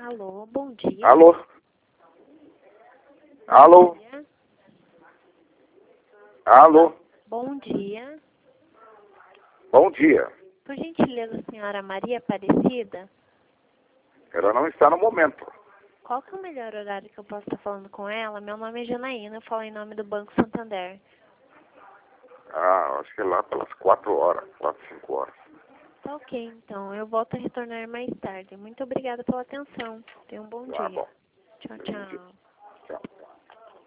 Alô, bom dia. Alô? Alô? Dia. Alô? Bom dia. Bom dia. Por gentileza, senhora Maria Aparecida, Ela não está no momento. qual que é o melhor horário que eu posso estar falando com ela? Meu nome é Janaína, eu falo em nome do Banco Santander. Acho que é lá pelas 4 horas, 4, 5 horas. Tá ok, então. Eu volto a retornar mais tarde. Muito obrigada pela atenção. Tenha um bom Tá dia. bom. Tchau, Bom dia. tchau. Tchau.